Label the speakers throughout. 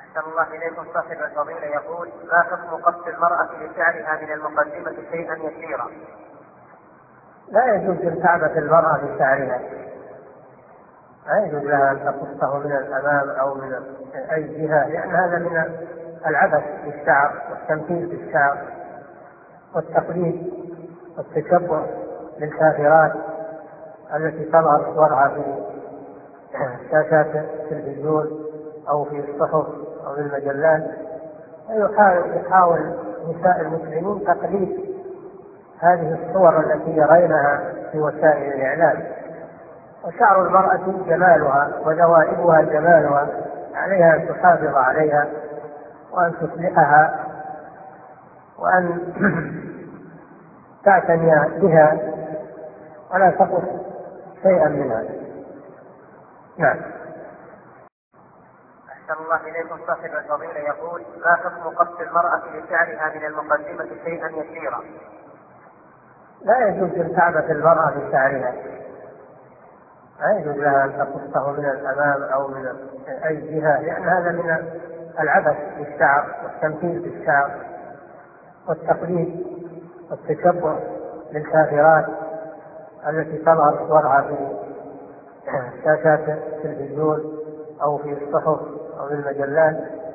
Speaker 1: أحسن الله إليكم. صاحب الفضيلة يقول: ما حكم قص المرأة لشعرها من المقدمة شيئا يسيرا؟
Speaker 2: لا يجوز التعبة المرأة بشعرها، لا يجوز لها أن تقصه من الأمام أو من أي جهة، لأن هذا من العبث بالشعر والتمثيل بالشعر والتقليد والتشبه بالكافرات التي تظهر صورها في شاشات التلفزيون أو في الصحف أو في المجلات. يحاول نساء المسلمين تقليد هذه الصور التي يرينها في وسائل الإعلام. وشعر المرأة جمالها وذوائبها جمالها، عليها أن تحافظ عليها وأن تصلحها وأن تعتني بها ولا تقص شيئا منها. نعم.
Speaker 1: أحسن الله إليكم. صاحب الفضيلة يقول: ما حكم قص المرأة لشعرها من المقدمة شيئا يسيرا؟
Speaker 2: لا يجوز التعبة المرأة بشعرها، لا يجوز لها أن تقصه من الأمام أو من أي جهة، لأن هذا من العبث بالشعر والتمثيل بالشعر والتقليد والتشبه بالكافرات التي تظهر صورها في شاشات التلفزيون أو في الصحف أو في المجلات.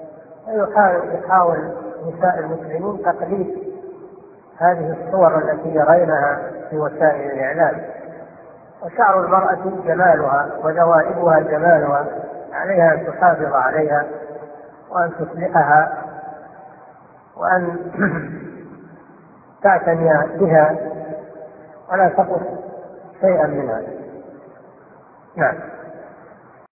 Speaker 2: يحاول نساء المسلمين تقليد هذه الصور التي يرينها في وسائل الإعلام. وشعر المرأة جمالها وذوائبها جمالها، عليها أن تحافظ عليها وأن تصلحها وأن تعتني بها ولا تقص شيئا منها. نعم.